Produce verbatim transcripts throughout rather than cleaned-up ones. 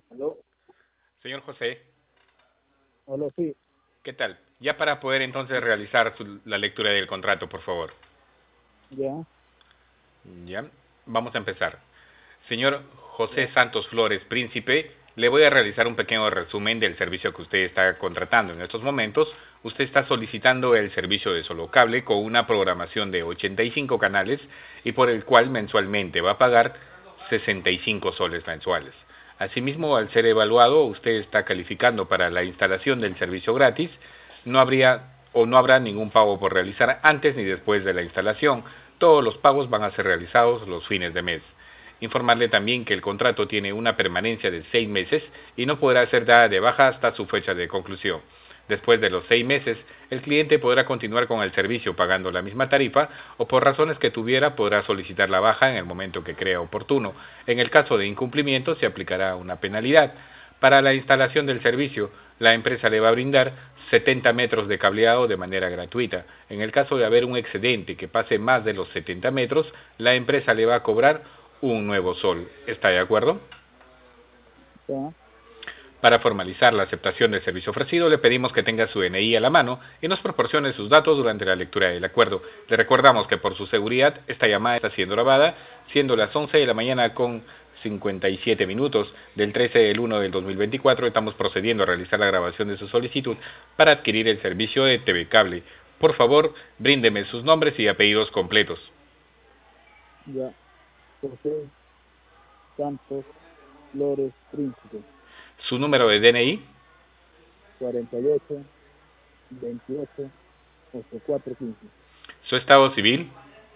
¿Aló? Señor José, ¿Aló? Sí, ¿qué tal? Ya para poder entonces realizar su- la lectura del contrato, por favor. ya, Ya, vamos a empezar. Señor José ya, Santos Flores Príncipe, le voy a realizar un pequeño resumen del servicio que usted está contratando. En estos momentos, usted está solicitando el servicio de Solocable con una programación de ochenta y cinco canales y por el cual mensualmente va a pagar sesenta y cinco soles mensuales. Asimismo, al ser evaluado, usted está calificando para la instalación del servicio gratis. No habría o no habrá ningún pago por realizar antes ni después de la instalación. Todos los pagos van a ser realizados los fines de mes. Informarle también que el contrato tiene una permanencia de seis meses y no podrá ser dada de baja hasta su fecha de conclusión. Después de los seis meses, el cliente podrá continuar con el servicio pagando la misma tarifa o por razones que tuviera podrá solicitar la baja en el momento que crea oportuno. En el caso de incumplimiento se aplicará una penalidad. Para la instalación del servicio, la empresa le va a brindar setenta metros de cableado de manera gratuita. En el caso de haber un excedente que pase más de los setenta metros, la empresa le va a cobrar un nuevo sol. ¿Está de acuerdo? ya. Para formalizar la aceptación del servicio ofrecido, le pedimos que tenga su D N I a la mano y nos proporcione sus datos durante la lectura del acuerdo. Le recordamos que por su seguridad, esta llamada está siendo grabada, siendo las once de la mañana con cincuenta y siete minutos del trece del uno del dos mil veinticuatro. Estamos procediendo a realizar la grabación de su solicitud para adquirir el servicio de T V Cable. Por favor, bríndeme sus nombres y apellidos completos. Ya. José Santos Flores Príncipe, Su número de D N I, cuarenta y ocho, veintiocho, ochenta y cuatro, quince. su estado civil,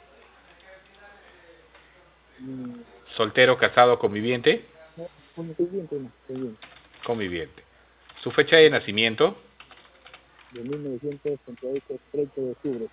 Mm, soltero, casado, conviviente, no, bueno, estoy bien, estoy bien, estoy bien. conviviente. Su fecha de nacimiento, De mil novecientos ochenta y ocho, treinta de octubre.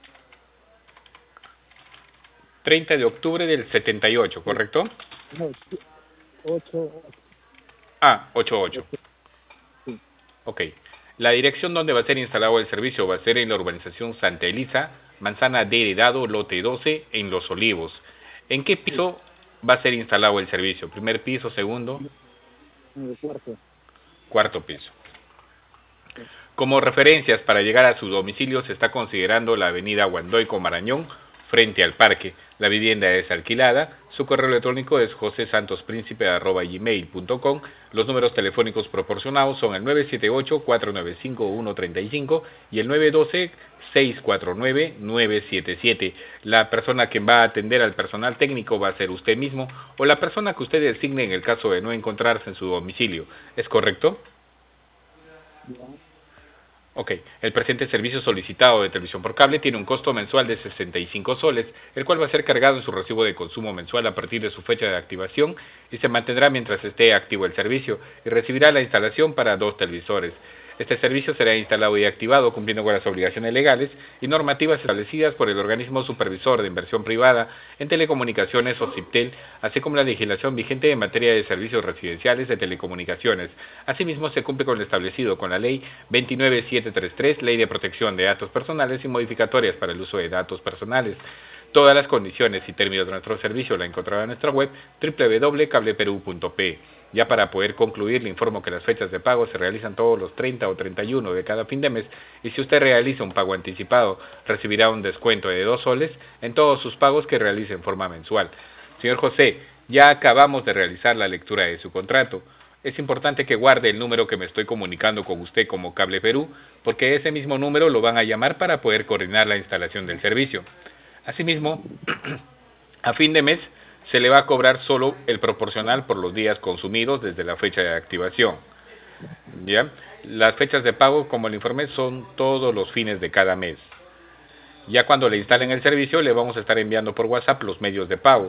treinta de octubre del setenta y ocho, Sí, ¿correcto? no, sí, ocho, Ah, ochenta y ocho. ocho, sí, Ok. La dirección donde va a ser instalado el servicio va a ser en la urbanización Santa Elisa, Manzana de Heredado, lote doce, en Los Olivos. ¿En qué sí, piso va a ser instalado el servicio? ¿Primer piso, segundo, no, en el cuarto. cuarto piso? Sí, Como referencias para llegar a su domicilio se está considerando la avenida Huandoy Marañón, frente al parque. La vivienda es alquilada. Su correo electrónico es josesantosprincipe arroba gmail punto com. Los números telefónicos proporcionados son el nueve siete ocho, cuatro nueve cinco, uno tres cinco y el nueve uno dos, seis cuatro nueve, nueve siete siete. La persona que va a atender al personal técnico va a ser usted mismo o la persona que usted designe en el caso de no encontrarse en su domicilio. ¿Es correcto? ya, Ok, el presente servicio solicitado de televisión por cable tiene un costo mensual de sesenta y cinco soles, el cual va a ser cargado en su recibo de consumo mensual a partir de su fecha de activación y se mantendrá mientras esté activo el servicio y recibirá la instalación para dos televisores. Este servicio será instalado y activado cumpliendo con las obligaciones legales y normativas establecidas por el organismo supervisor de inversión privada en telecomunicaciones o CIPTEL, así como la legislación vigente en materia de servicios residenciales de telecomunicaciones. Asimismo, se cumple con lo establecido con la Ley veintinueve mil setecientos treinta y tres, Ley de Protección de Datos Personales y modificatorias para el uso de datos personales. Todas las condiciones y términos de nuestro servicio la encontrará en nuestra web doble u doble u doble u punto cableperú punto pe. Ya para poder concluir, le informo que las fechas de pago se realizan todos los treinta o treinta y uno de cada fin de mes y si usted realiza un pago anticipado, recibirá un descuento de dos soles en todos sus pagos que realice en forma mensual. Señor José, ya acabamos de realizar la lectura de su contrato. Es importante que guarde el número que me estoy comunicando con usted como Cable Perú, porque ese mismo número lo van a llamar para poder coordinar la instalación del servicio. Asimismo, a fin de mes se le va a cobrar solo el proporcional por los días consumidos desde la fecha de activación. ¿Ya? Las fechas de pago, como le informé, son todos los fines de cada mes. Ya cuando le instalen ya, el servicio, le vamos a estar enviando por WhatsApp los medios de pago.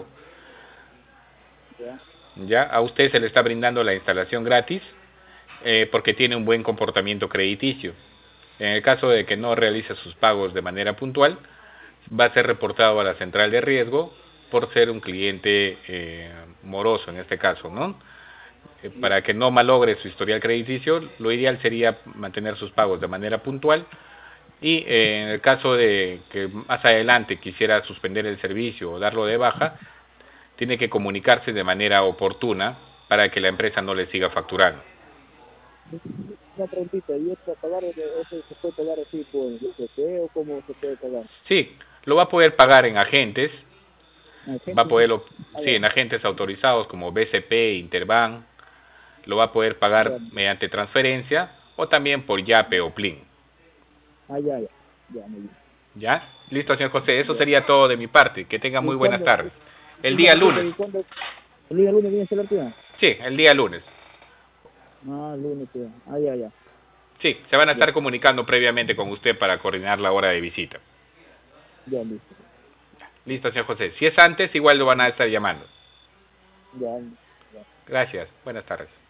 ya, Ya a usted se le está brindando la instalación gratis eh, porque tiene un buen comportamiento crediticio. En el caso de que no realice sus pagos de manera puntual, va a ser reportado a la central de riesgo por ser un cliente eh, moroso en este caso, ¿no? Eh, ya, para que no malogre su historial crediticio, lo ideal sería mantener sus pagos de manera puntual y eh, en el caso de que más adelante quisiera suspender el servicio o darlo de baja, tiene que comunicarse de manera oportuna para que la empresa no le siga facturando. Una preguntita, ¿y esto pagar, eso se puede pagar así por B C P o cómo se puede pagar? Sí, lo va a poder pagar en agentes, va a poderlo, Ah, sí, en agentes autorizados como B C P, Interbank, lo va a poder pagar ya. mediante transferencia o también por Yape o Plin. Ah, ya, ya, ya, muy bien. ¿Ya? Listo, señor José, eso Ya. sería todo de mi parte. Que tenga ¿Y muy buenas cuándo? tardes. El Una día consulta, lunes. ¿y cuándo? ¿El día lunes viene a ser la última? Sí, el día lunes. Ah, lunes, ya. Ah, ya, ya. Sí, se van a Ya, estar comunicando previamente con usted para coordinar la hora de visita. ya, listo. Listo, señor José. Si es antes, igual lo van a estar llamando. Ya, ya. Gracias. Buenas tardes.